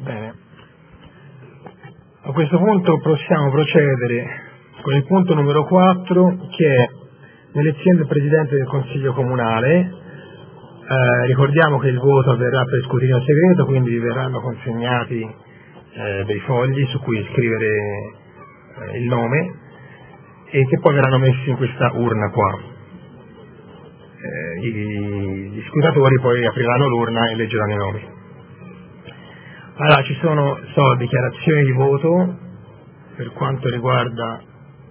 Bene. A questo punto possiamo procedere con il punto numero 4, che è l'elezione del Presidente del Consiglio Comunale. Ricordiamo che il voto avverrà per scrutinio segreto, quindi vi verranno consegnati dei fogli su cui scrivere il nome e che poi verranno messi in questa urna qua. Gli scrutatori poi apriranno l'urna e leggeranno i nomi. Allora, ci sono dichiarazioni di voto per quanto riguarda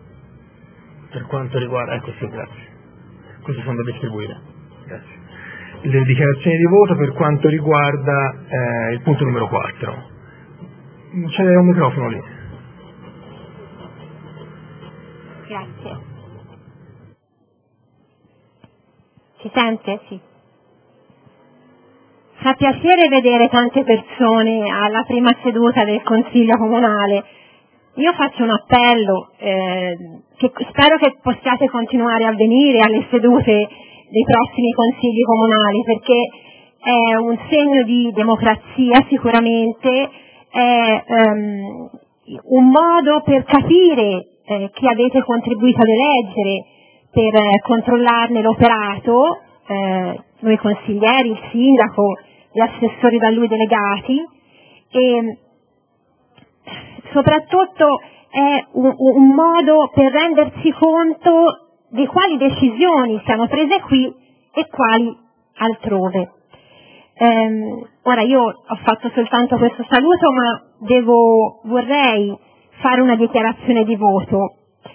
ecco sì, grazie. Queste sono da distribuire. Grazie. Le dichiarazioni di voto per quanto riguarda il punto numero 4. C'è un microfono lì. Grazie. Si sente? Sì. Fa piacere vedere tante persone alla prima seduta del Consiglio Comunale. Io faccio un appello, che spero che possiate continuare a venire alle sedute dei prossimi Consigli Comunali, perché è un segno di democrazia sicuramente, è un modo per capire chi avete contribuito ad eleggere, per controllarne l'operato, noi consiglieri, il sindaco, gli assessori da lui delegati, e soprattutto è un modo per rendersi conto di quali decisioni siano prese qui e quali altrove. Ora io ho fatto soltanto questo saluto, ma vorrei fare una dichiarazione di voto.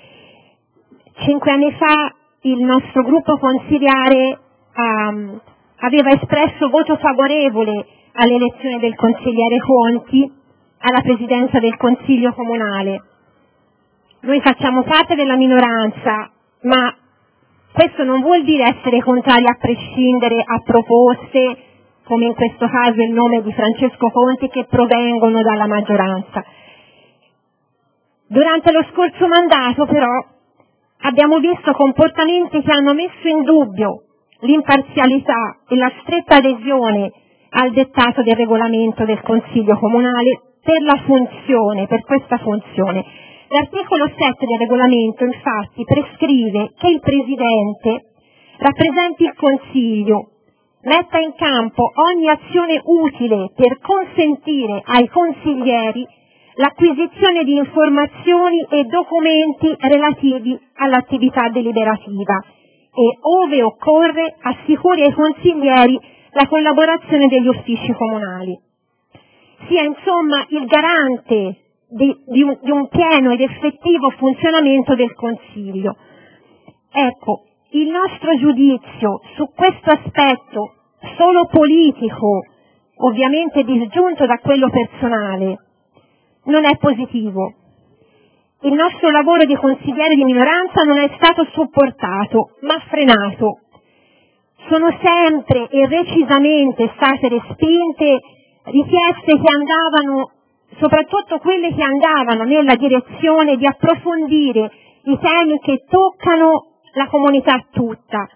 5 anni fa il nostro gruppo consiliare aveva espresso voto favorevole all'elezione del consigliere Conti alla presidenza del Consiglio Comunale. Noi facciamo parte della minoranza, ma questo non vuol dire essere contrari a prescindere a proposte, come in questo caso il nome di Francesco Conti, che provengono dalla maggioranza. Durante lo scorso mandato, però, abbiamo visto comportamenti che hanno messo in dubbio l'imparzialità e la stretta adesione al dettato del regolamento del Consiglio Comunale per questa funzione. L'articolo 7 del regolamento, infatti, prescrive che il Presidente rappresenti il Consiglio, metta in campo ogni azione utile per consentire ai consiglieri l'acquisizione di informazioni e documenti relativi all'attività deliberativa e, ove occorre, assicuri ai consiglieri la collaborazione degli uffici comunali. Sia insomma il garante di un pieno ed effettivo funzionamento del Consiglio. Ecco, il nostro giudizio su questo aspetto, solo politico, ovviamente disgiunto da quello personale, non è positivo. Il nostro lavoro di consigliere di minoranza non è stato supportato, ma frenato. Sono sempre e recisamente state respinte richieste che andavano, soprattutto quelle che andavano nella direzione di approfondire i temi che toccano la comunità tutta,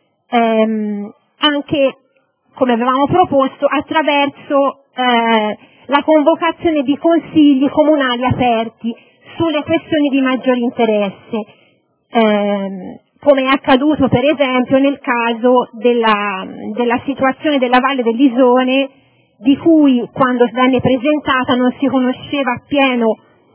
anche, come avevamo proposto, attraverso la convocazione di consigli comunali aperti sulle questioni di maggior interesse, come è accaduto per esempio nel caso della situazione della Valle dell'Isone, di cui quando venne presentata non si conosceva appieno,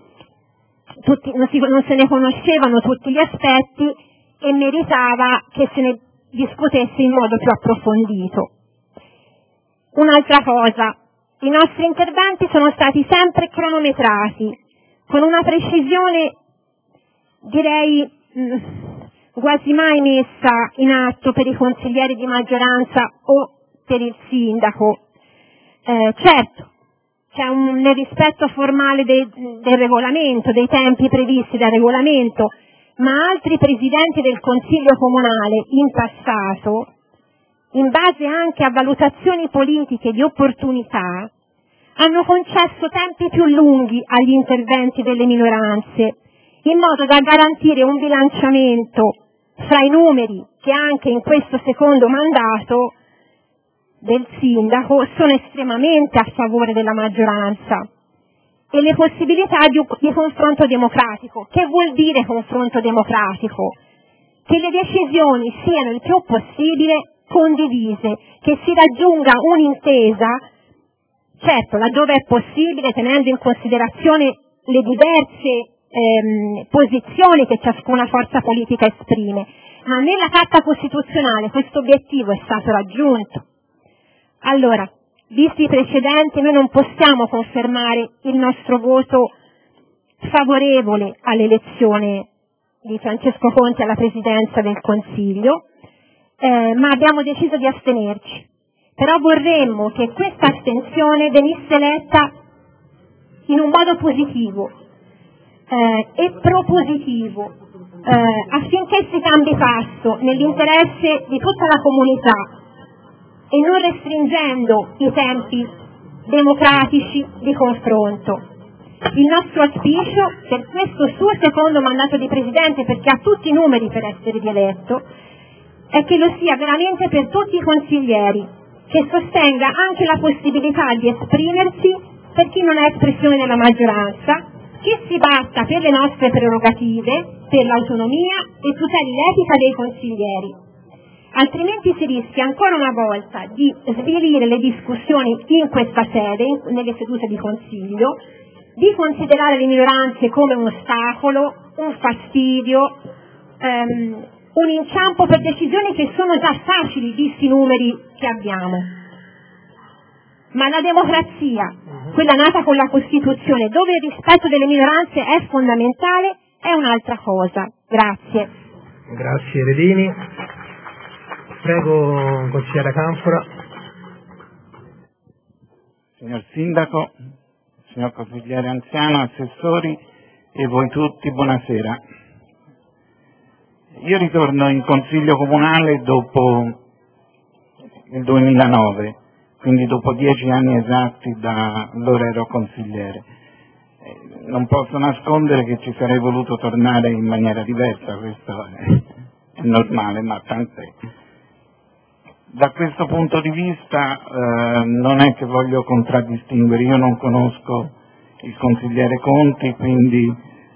non se ne conoscevano tutti gli aspetti e meritava che se ne discutesse in modo più approfondito. Un'altra cosa, i nostri interventi sono stati sempre cronometrati, con una precisione direi quasi mai messa in atto per i consiglieri di maggioranza o per il sindaco. Certo, c'è nel rispetto formale del regolamento, dei tempi previsti dal regolamento, ma altri presidenti del Consiglio Comunale in passato, in base anche a valutazioni politiche di opportunità, hanno concesso tempi più lunghi agli interventi delle minoranze, in modo da garantire un bilanciamento fra i numeri che anche in questo secondo mandato del sindaco sono estremamente a favore della maggioranza e le possibilità di confronto democratico. Che vuol dire confronto democratico? Che le decisioni siano il più possibile condivise, che si raggiunga un'intesa, certo laddove è possibile tenendo in considerazione le diverse posizioni che ciascuna forza politica esprime, ma nella Carta Costituzionale questo obiettivo è stato raggiunto. Allora, visti i precedenti, noi non possiamo confermare il nostro voto favorevole all'elezione di Francesco Conti alla Presidenza del Consiglio, ma abbiamo deciso di astenerci. Però vorremmo che questa astensione venisse letta in un modo positivo e propositivo, affinché si cambi passo nell'interesse di tutta la comunità e non restringendo i tempi democratici di confronto. Il nostro auspicio per questo suo secondo mandato di Presidente, perché ha tutti i numeri per essere rieletto, è che lo sia veramente per tutti i consiglieri, che sostenga anche la possibilità di esprimersi per chi non è espressione della maggioranza, che si batta per le nostre prerogative, per l'autonomia e tuteli l'etica dei consiglieri. Altrimenti si rischia ancora una volta di svilire le discussioni in questa sede, nelle sedute di Consiglio, di considerare le minoranze come un ostacolo, un fastidio, un inciampo per decisioni che sono già facili, visti i numeri che abbiamo. Ma la democrazia, quella nata con la Costituzione, dove il rispetto delle minoranze è fondamentale, è un'altra cosa. Grazie. Grazie Redini. Prego, consigliere Canfora. Signor Sindaco, signor consigliere anziano, assessori e voi tutti, buonasera. Io ritorno in Consiglio Comunale dopo il 2009, quindi dopo 10 anni esatti da allora ero consigliere. Non posso nascondere che ci sarei voluto tornare in maniera diversa, questo è normale, ma tant'è. Da questo punto di vista non è che voglio contraddistinguere, io non conosco il consigliere Conti, quindi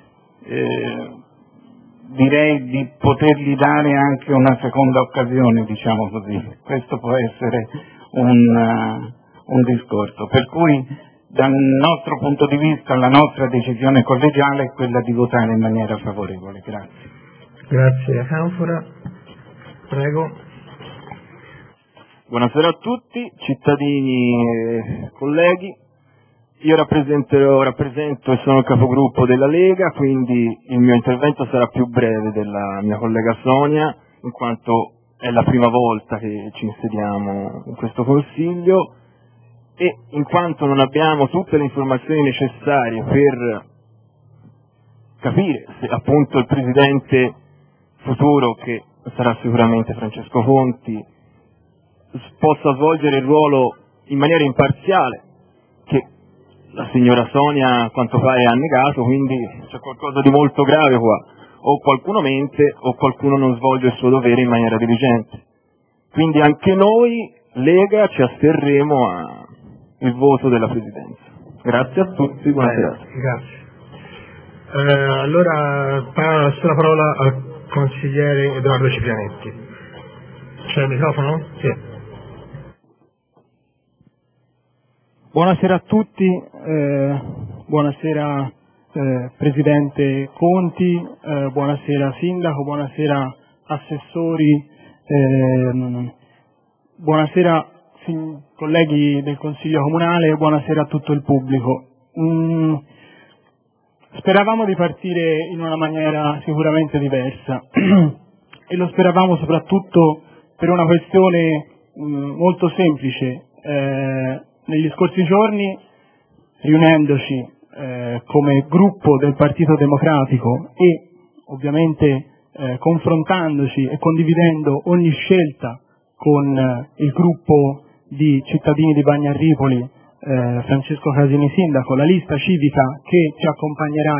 direi di potergli dare anche una seconda occasione, diciamo così. Questo può essere un discorso. Per cui dal nostro punto di vista la nostra decisione collegiale è quella di votare in maniera favorevole. Grazie. Grazie Canfora. Prego. Buonasera a tutti, cittadini e colleghi. Io rappresento e sono il capogruppo della Lega, quindi il mio intervento sarà più breve della mia collega Sonia, in quanto è la prima volta che ci insediamo in questo Consiglio e in quanto non abbiamo tutte le informazioni necessarie per capire se appunto il Presidente futuro, che sarà sicuramente Francesco Conti, possa svolgere il ruolo in maniera imparziale, che la signora Sonia a quanto pare ha negato, quindi c'è qualcosa di molto grave qua, o qualcuno mente o qualcuno non svolge il suo dovere in maniera diligente. Quindi anche noi, Lega, ci asterremo al voto della Presidenza. Grazie a tutti, buona serata. Grazie. Allora passo la parola al consigliere Edoardo Ciprianetti. C'è il microfono? Sì. Buonasera a tutti, buonasera Presidente Conti, buonasera Sindaco, buonasera assessori, buonasera colleghi del Consiglio Comunale, buonasera a tutto il pubblico. Speravamo di partire in una maniera sicuramente diversa e lo speravamo soprattutto per una questione molto semplice. Negli scorsi giorni, riunendoci come gruppo del Partito Democratico e ovviamente confrontandoci e condividendo ogni scelta con il gruppo di cittadini di Bagnarripoli, Francesco Casini Sindaco, la lista civica che ci accompagnerà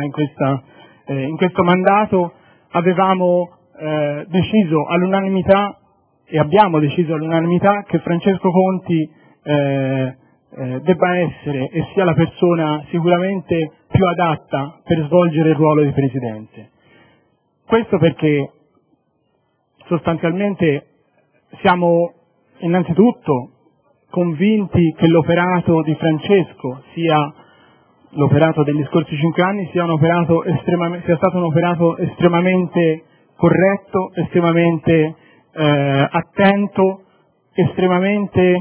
in questo mandato, avevamo deciso all'unanimità e abbiamo deciso all'unanimità che Francesco Conti debba essere e sia la persona sicuramente più adatta per svolgere il ruolo di Presidente. Questo perché sostanzialmente siamo innanzitutto convinti che l'operato di Francesco, sia l'operato degli scorsi 5 anni, sia stato un operato estremamente corretto, estremamente attento, estremamente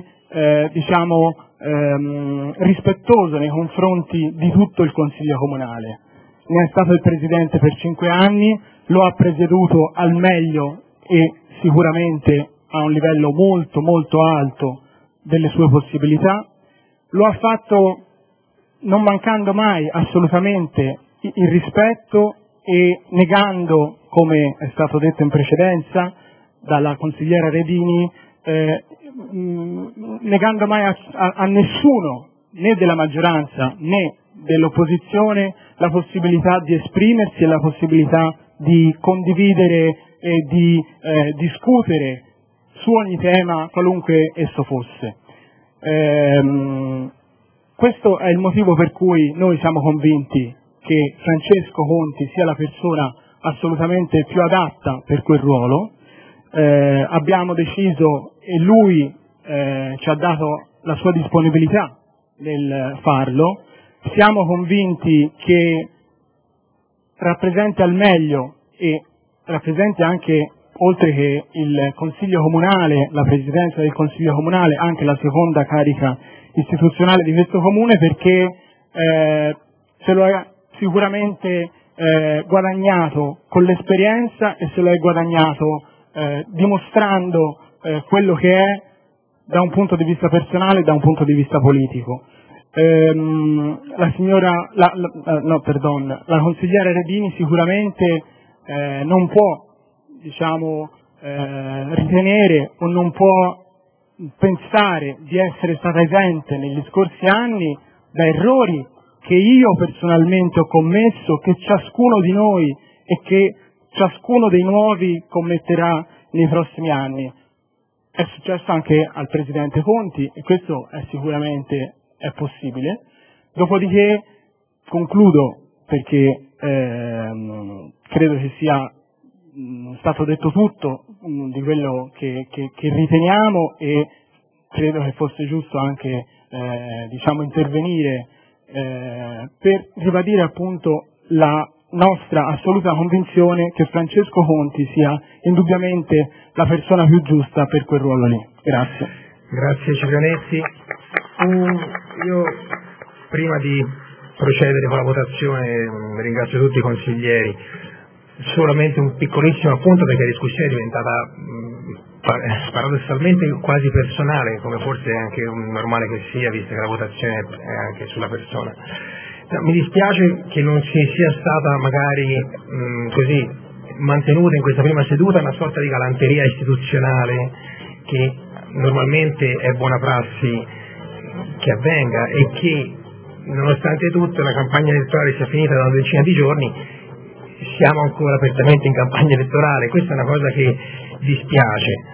rispettoso nei confronti di tutto il Consiglio Comunale. Ne è stato il Presidente per 5 anni, lo ha presieduto al meglio e sicuramente a un livello molto molto alto delle sue possibilità, lo ha fatto non mancando mai assolutamente il rispetto e negando, come è stato detto in precedenza dalla consigliera Redini, negando mai a nessuno, né della maggioranza né dell'opposizione, la possibilità di esprimersi e la possibilità di condividere e di discutere su ogni tema, qualunque esso fosse. Questo è il motivo per cui noi siamo convinti che Francesco Conti sia la persona assolutamente più adatta per quel ruolo. Abbiamo deciso e lui ci ha dato la sua disponibilità nel farlo. Siamo convinti che rappresenti al meglio e rappresenti anche, oltre che il Consiglio Comunale, la Presidenza del Consiglio Comunale, anche la seconda carica istituzionale di questo Comune, perché se lo è sicuramente guadagnato con l'esperienza e se lo è guadagnato dimostrando quello che è da un punto di vista personale e da un punto di vista politico. La consigliera Redini sicuramente non può ritenere o non può pensare di essere stata esente negli scorsi anni da errori che io personalmente ho commesso, che ciascuno di noi e che ciascuno dei nuovi commetterà nei prossimi anni. È successo anche al Presidente Conti e questo è sicuramente possibile. Dopodiché concludo, perché credo che sia stato detto tutto di quello che riteniamo, e credo che fosse giusto anche intervenire per ribadire appunto la nostra assoluta convinzione che Francesco Conti sia indubbiamente la persona più giusta per quel ruolo lì. Grazie. Grazie Ciprianetti. Io prima di procedere con la votazione ringrazio tutti i consiglieri. Solamente un piccolissimo appunto, perché la discussione è diventata paradossalmente quasi personale, come forse è anche normale che sia, visto che la votazione è anche sulla persona. Mi dispiace che non ci sia stata magari così mantenuta in questa prima seduta una sorta di galanteria istituzionale che normalmente è buona prassi che avvenga, e che nonostante tutto la campagna elettorale sia finita da una decina di giorni, siamo ancora apertamente in campagna elettorale. Questa è una cosa che dispiace.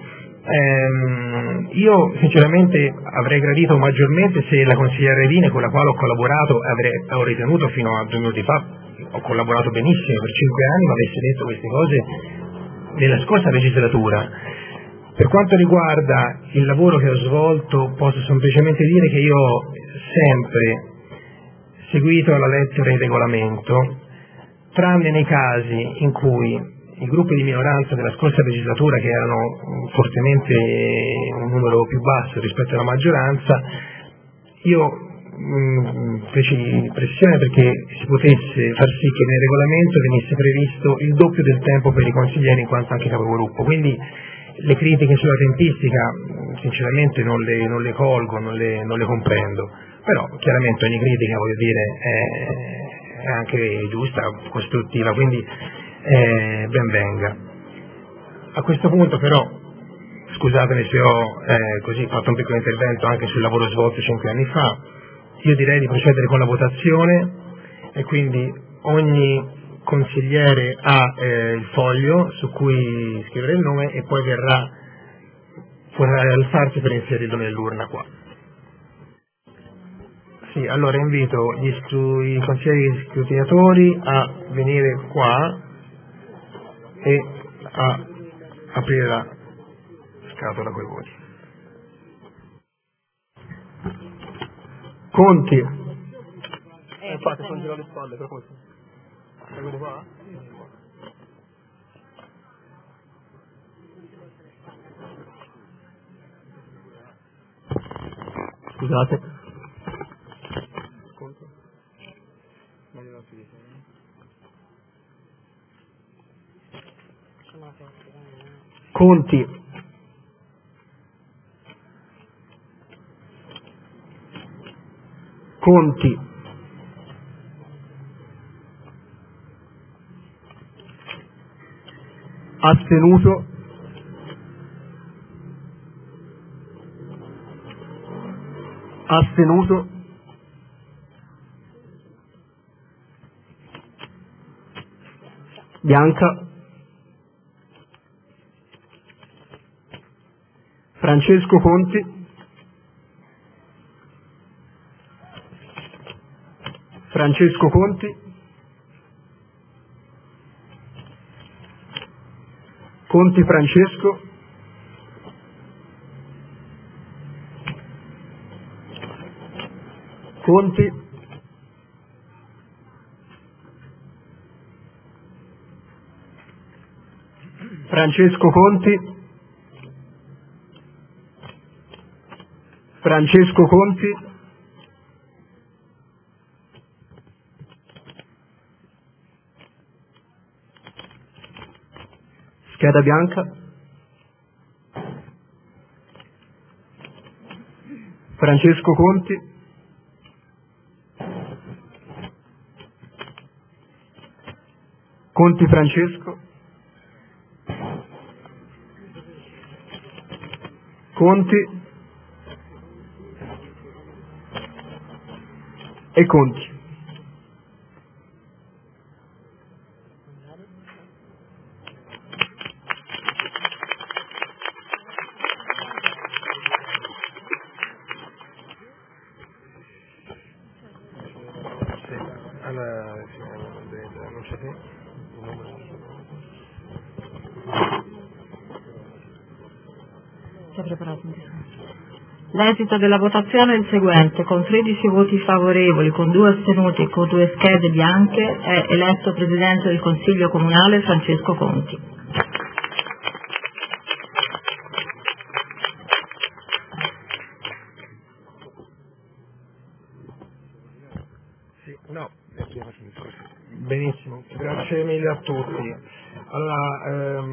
Io sinceramente avrei gradito maggiormente se la consigliera Redini, con la quale ho collaborato, ho ritenuto fino a 2 minuti fa, ho collaborato benissimo per 5 anni, ma avesse detto queste cose nella scorsa legislatura. Per quanto riguarda il lavoro che ho svolto, posso semplicemente dire che io ho sempre seguito alla lettera il regolamento, tranne nei casi in cui i gruppi di minoranza della scorsa legislatura, che erano fortemente un numero più basso rispetto alla maggioranza, io feci pressione perché si potesse far sì che nel regolamento venisse previsto il doppio del tempo per i consiglieri in quanto anche capogruppo. Quindi le critiche sulla tempistica sinceramente non le colgo, non le comprendo, però chiaramente ogni critica, voglio dire, è anche giusta, costruttiva, quindi ben venga. A questo punto però, scusatemi se ho così fatto un piccolo intervento anche sul lavoro svolto 5 anni fa, io direi di procedere con la votazione, e quindi ogni consigliere ha il foglio su cui scrivere il nome, e poi verrà puoi alzarti per inserirlo nell'urna qua. Sì, allora invito i consiglieri scrutinatori a venire qua e a aprire la scatola con i voti. Conti. Infatti sono girato le spalle, per questo. Seguite qua? Scusate. Conti. Conti. Astenuto. Astenuto. Bianca. Francesco Conti. Francesco Conti. Conti Francesco. Conti. Francesco Conti. Francesco Conti. Scheda bianca. Francesco Conti. Conti Francesco. Conti e Conti. L'esito della votazione è il seguente: con 13 voti favorevoli, con 2 astenuti e con 2 schede bianche è eletto Presidente del Consiglio Comunale Francesco Conti. Benissimo, grazie mille a tutti. Allora,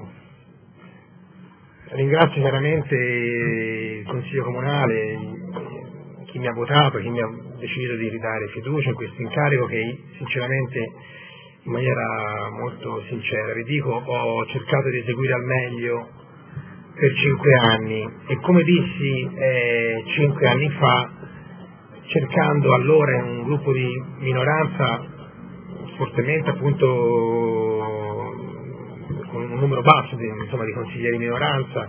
ringrazio chiaramente il Consiglio Comunale, chi mi ha votato, chi mi ha deciso di ridare fiducia in questo incarico che sinceramente, in maniera molto sincera, vi dico, ho cercato di eseguire al meglio per 5 anni e come dissi 5 anni fa, cercando allora in un gruppo di minoranza fortemente appunto con un numero basso di consiglieri di minoranza,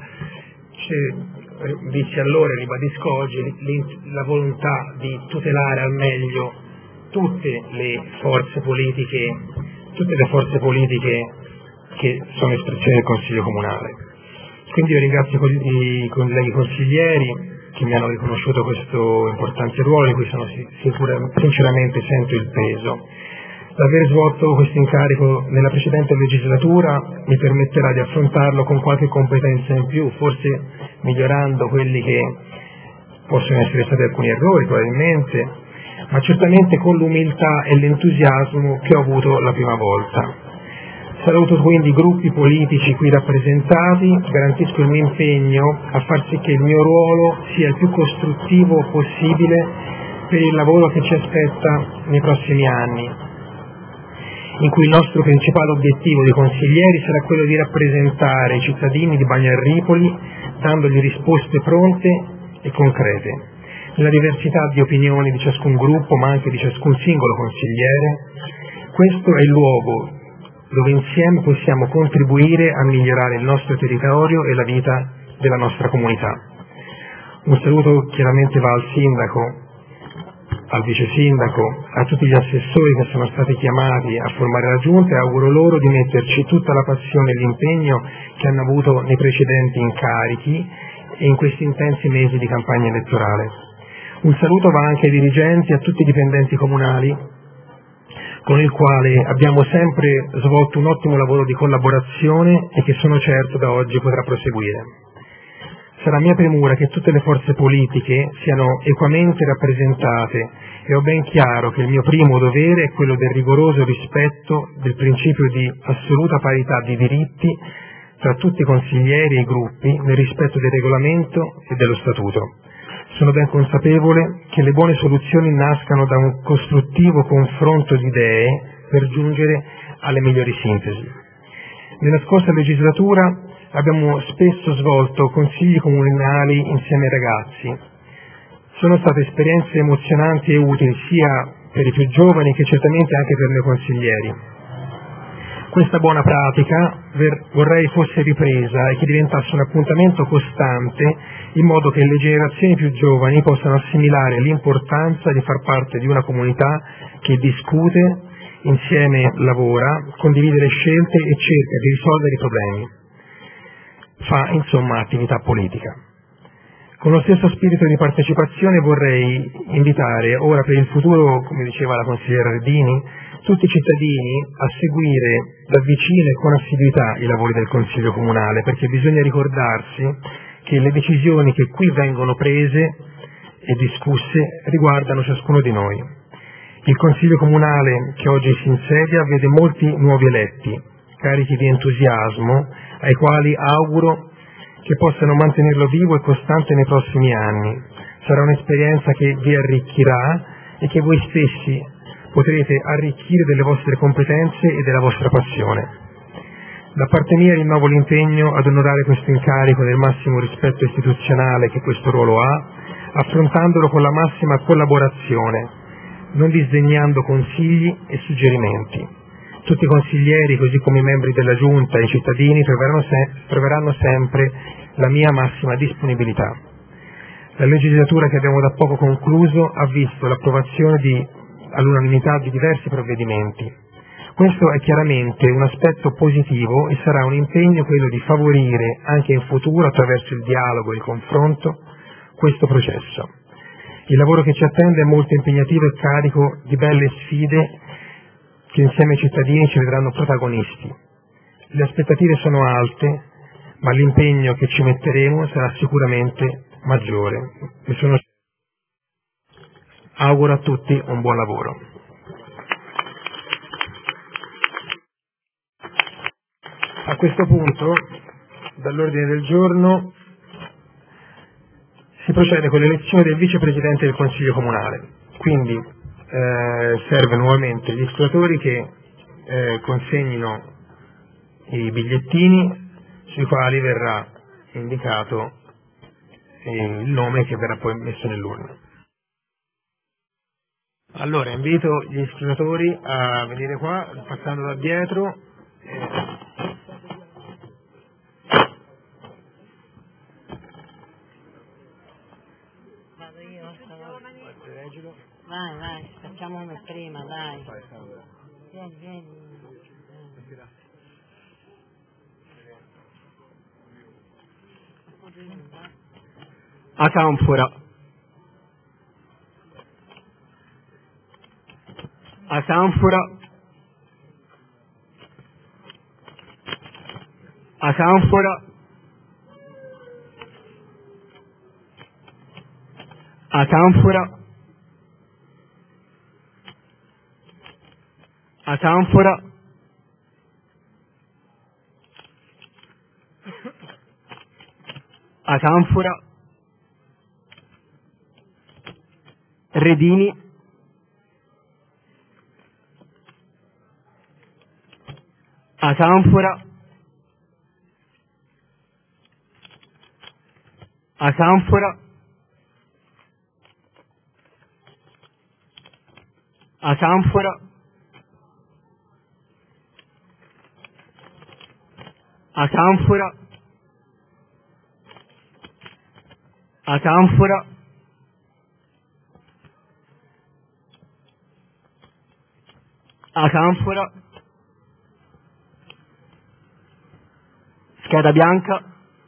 dissi allora e ribadisco oggi la volontà di tutelare al meglio tutte le forze politiche che sono espressione del Consiglio Comunale. Quindi io ringrazio i colleghi consiglieri che mi hanno riconosciuto questo importante ruolo in cui sinceramente sento il peso. L'aver svolto questo incarico nella precedente legislatura mi permetterà di affrontarlo con qualche competenza in più, forse migliorando quelli che possono essere stati alcuni errori probabilmente, ma certamente con l'umiltà e l'entusiasmo che ho avuto la prima volta. Saluto quindi i gruppi politici qui rappresentati, garantisco il mio impegno a far sì che il mio ruolo sia il più costruttivo possibile per il lavoro che ci aspetta nei prossimi anni, in cui il nostro principale obiettivo di consiglieri sarà quello di rappresentare i cittadini di Bagnarripoli dandogli risposte pronte e concrete. Nella diversità di opinioni di ciascun gruppo, ma anche di ciascun singolo consigliere, questo è il luogo dove insieme possiamo contribuire a migliorare il nostro territorio e la vita della nostra comunità. Un saluto chiaramente va al sindaco, al vice sindaco, a tutti gli assessori che sono stati chiamati a formare la giunta, e auguro loro di metterci tutta la passione e l'impegno che hanno avuto nei precedenti incarichi e in questi intensi mesi di campagna elettorale. Un saluto va anche ai dirigenti e a tutti i dipendenti comunali con il quale abbiamo sempre svolto un ottimo lavoro di collaborazione e che sono certo da oggi potrà proseguire. Sarà mia premura che tutte le forze politiche siano equamente rappresentate e ho ben chiaro che il mio primo dovere è quello del rigoroso rispetto del principio di assoluta parità di diritti tra tutti i consiglieri e i gruppi nel rispetto del regolamento e dello statuto. Sono ben consapevole che le buone soluzioni nascano da un costruttivo confronto di idee per giungere alle migliori sintesi. Nella scorsa legislatura abbiamo spesso svolto consigli comunali insieme ai ragazzi. Sono state esperienze emozionanti e utili sia per i più giovani che certamente anche per noi consiglieri. Questa buona pratica vorrei fosse ripresa e che diventasse un appuntamento costante in modo che le generazioni più giovani possano assimilare l'importanza di far parte di una comunità che discute, insieme lavora, condivide le scelte e cerca di risolvere i problemi. Fa insomma attività politica. Con lo stesso spirito di partecipazione vorrei invitare ora per il futuro, come diceva la consigliera Redini, tutti i cittadini a seguire da vicino e con assiduità i lavori del Consiglio Comunale, perché bisogna ricordarsi che le decisioni che qui vengono prese e discusse riguardano ciascuno di noi. Il Consiglio Comunale che oggi si insedia vede molti nuovi eletti, carichi di entusiasmo, ai quali auguro che possano mantenerlo vivo e costante nei prossimi anni. Sarà un'esperienza che vi arricchirà e che voi stessi potrete arricchire delle vostre competenze e della vostra passione. Da parte mia rinnovo l'impegno ad onorare questo incarico nel massimo rispetto istituzionale che questo ruolo ha, affrontandolo con la massima collaborazione, non disdegnando consigli e suggerimenti. Tutti i consiglieri, così come i membri della Giunta e i cittadini, troveranno sempre la mia massima disponibilità. La legislatura che abbiamo da poco concluso ha visto l'approvazione all'unanimità di diversi provvedimenti. Questo è chiaramente un aspetto positivo e sarà un impegno quello di favorire anche in futuro, attraverso il dialogo e il confronto, questo processo. Il lavoro che ci attende è molto impegnativo e carico di belle sfide che insieme ai cittadini ci vedranno protagonisti. Le aspettative sono alte, ma l'impegno che ci metteremo sarà sicuramente maggiore. Auguro a tutti un buon lavoro. A questo punto, dall'ordine del giorno, si procede con l'elezione del vicepresidente del Consiglio Comunale. Quindi serve nuovamente gli scrutatori che consegnino i bigliettini sui quali verrà indicato il nome che verrà poi messo nell'urna. Allora, invito gli scrutatori a venire qua, passando da dietro. Vado io? Vai, facciamo come prima, dai. Vieni. Acanfora. Acanfora. Acanfora. Acanfora. Acanfora. Acanfora. Redini. Acanfora. Acanfora. Acanfora. Acanfora. Acanfora, Acanfora, scheda bianca,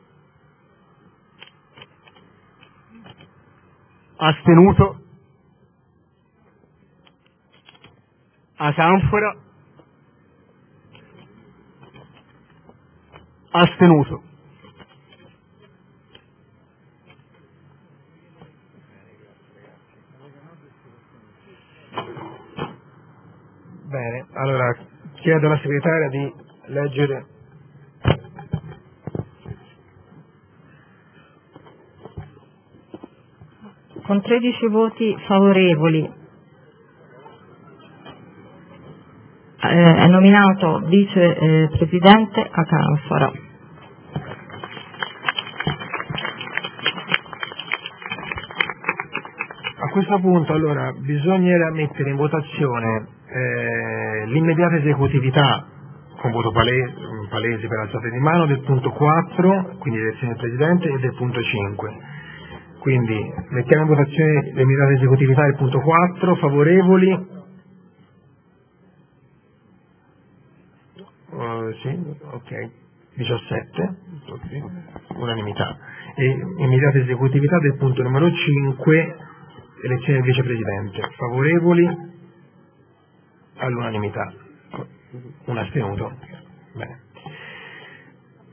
astenuto, Acanfora, astenuto. Bene, allora chiedo alla segretaria di leggere. Con 13 voti favorevoli è nominato vicepresidente Acanfora. A questo punto allora bisognerà mettere in votazione l'immediata esecutività con voto palese per alzata di mano del punto 4, quindi elezione del Presidente, e del punto 5. Quindi mettiamo in votazione l'immediata esecutività del punto 4, favorevoli? Sì, ok, 17, unanimità. E immediata esecutività del punto numero 5, elezione del vicepresidente, favorevoli all'unanimità, un astenuto. Bene.